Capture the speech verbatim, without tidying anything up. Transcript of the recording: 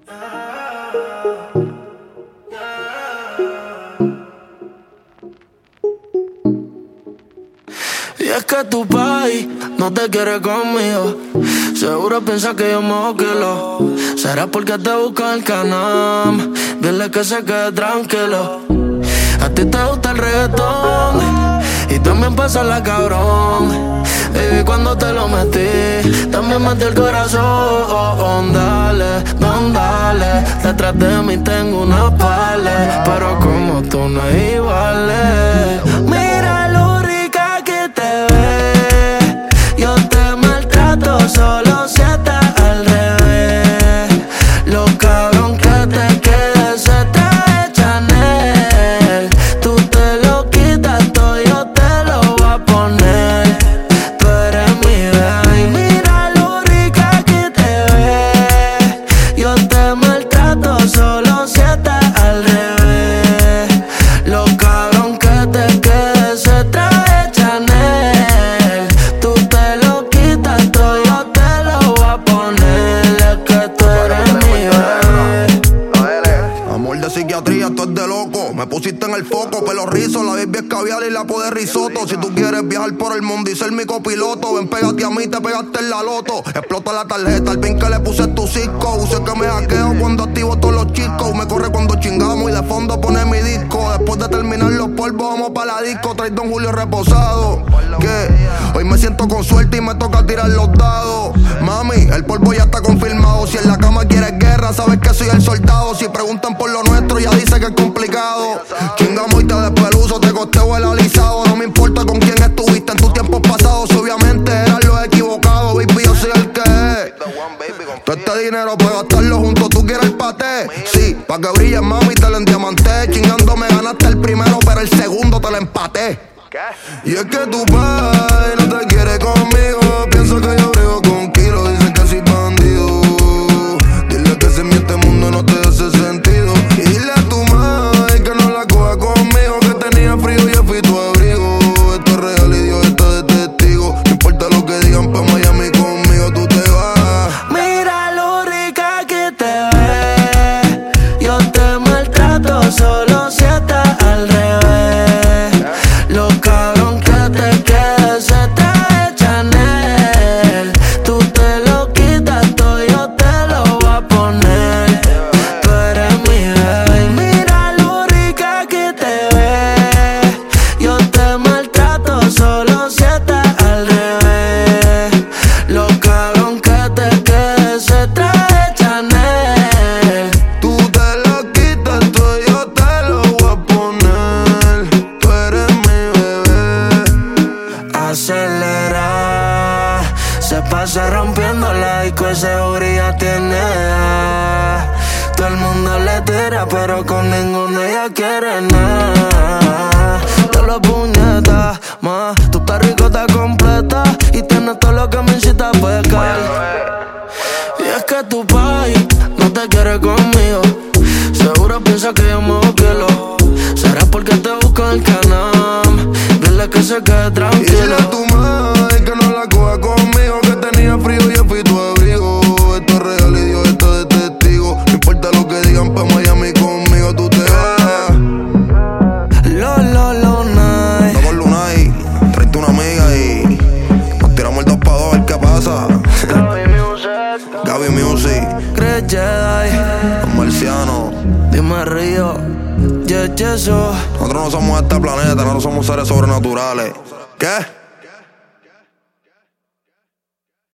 Y es que tu país no te quiere conmigo. Seguro piensa que yo me lo. Será porque te busca el canam. Dile que se quede tranquilo. A ti te gusta el reggaetón y también pasa la cabrón. Baby, cuando te lo metí, también metí el corazón. Dale, don, dale. Detrás de mí tengo una pala, pero como tú no es igual. Mira lo rica que te ves. Yo te maltrato solo si estás al revés. Lo cabrón que te quede se te echa en él. Tú te lo quitas todo, yo te lo voy a poner. Tú eres mi bebé. Mira lo rica que te ves. Yo te maltrato solo si estás al revés. Lo cabrón que te quede se te echa en él. Tú te lo quitas todo, yo te lo voy a poner. Es que tú eres mi bebé. Amor de psiquiatría, esto es de loco. Me pusiste en el foco, pelo rizo, la baby es caviar y la de risotto. Si tú quieres viajar por el mundo y ser mi copiloto, ven, pégate a mí, te pegaste en la loto. Explota la tarjeta, el pin que le puse tu cisco. Use que me hackeo cuando activo todos los chicos. Me corre cuando chingamos y de fondo pone mi disco. Después de terminar los polvos, vamos pa' la disco. Trae Don Julio reposado. Que hoy me siento con suerte y me toca tirar los dados. Mami, el polvo ya está confirmado. Si en la cama quieres guerra, sabes que soy el soldado. Si preguntan por lo nuestro, ya dice que es complicado. Chingamos y te despeluzo, te costeo el alisado. No me importa con quién estuviste en tus tiempos pasados. Obviamente eran los equivocados, baby, yo soy el que es. Todo este dinero para gastarlo junto, ¿tú quieres el paté? Sí, pa' que brilles, mami, te lo endiamanté. Chingando me ganaste el primero, pero el segundo te lo empaté. Y es que tu pai no te quiere conmigo. Pienso que yo brego con kilos, dicen que soy bandido. Dile que si en este mundo no te hace sentido. Y dile a tu mai que no la coja conmigo, que tenía frío y yo fui tu abrigo. Esto es real y Dios está de testigo. No importa lo que digan, pa' Miami conmigo tú te vas. Mira lo rica que te ves. Yo te maltrato solo si estás al revés. Lo cabrón que te quede se te echa en él. Tú te lo quitas todo, yo te lo voy a poner. Tú eres mi bebé. Mira lo rica que te ves. Yo te maltrato solo si estás al revés. Lo cabrón que te quede se te echa en él. Tú te lo quitas todo, yo te lo voy a poner. Tú eres mi bebé. Acelera, se pasa rompiendo la disco, ese seguridad tiene. Todo el mundo le tira, pero con ninguno ella quiere nada. Te lo puñetas, ma, tú estás rico, estás completa y tienes todo lo que me incita a pecar. Y es que tu país no te quiere conmigo. Seguro piensa que yo me lo. Será porque te busco el canam. Dile que se quede Y tranquilo. dile a tu madre que no la coja conmigo, que tenía frío y yo fui tu abrigo. Esto es real y Dios está de testigo. No importa lo que digan, pa' Miami conmigo tú te vas. Lo, lo, lo, night. Estamos Lunay, tráete una amiga y nos tiramos el dos pa' dos a ver qué pasa. Gaby Music, Gaby Music, Chris Jedi, los marcianos. dime Río, yeah, yeah, so. Nosotros no somos de este planeta, nosotros somos seres sobrenaturales. ¿Qué?